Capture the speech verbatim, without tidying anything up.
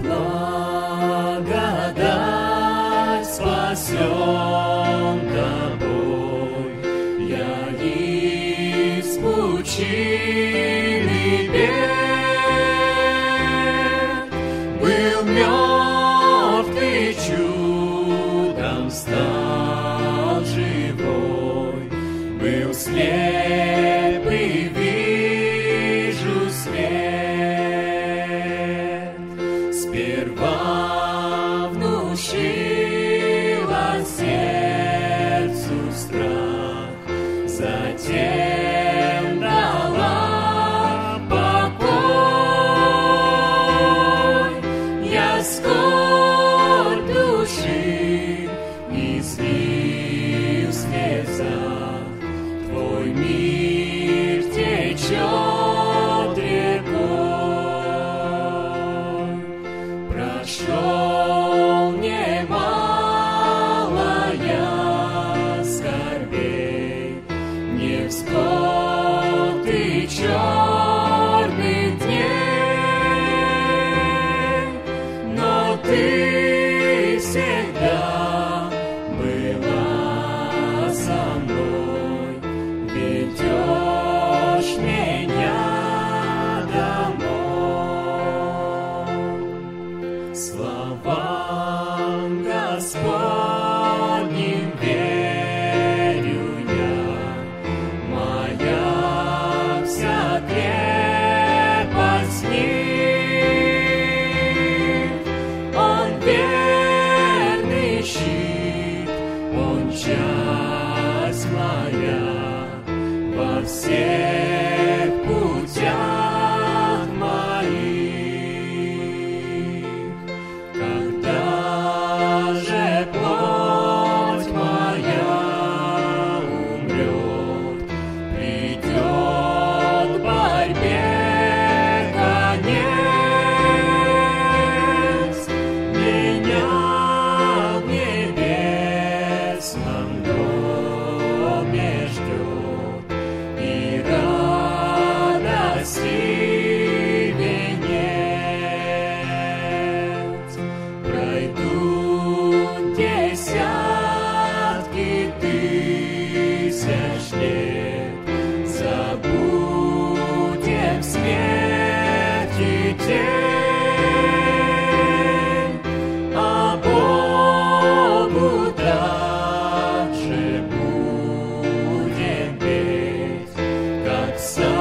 благодать спасен тобой, я из пучины бед был мертв и чудом стал живой, был слеп и вижу свет. Сперва внушила сердцу страх, затем дала покой. Я скорбь души излил в слезах, Твой мир течет рекой. Прошел немало я скорбей, не вскот и черных дней, но Ты всегда была со мной, ведешь меня домой. Словам Господним верю я, моя вся крепость в них. Он верный щит, Он часть моя во всех путях моих. Когда же плоть моя умрет, придет в борьбе конец, меня в небесном доме ждет и радости венец. Пройдут десятки тысяч лет, забудем смерть и тень, а Богу также будем петь, как сам.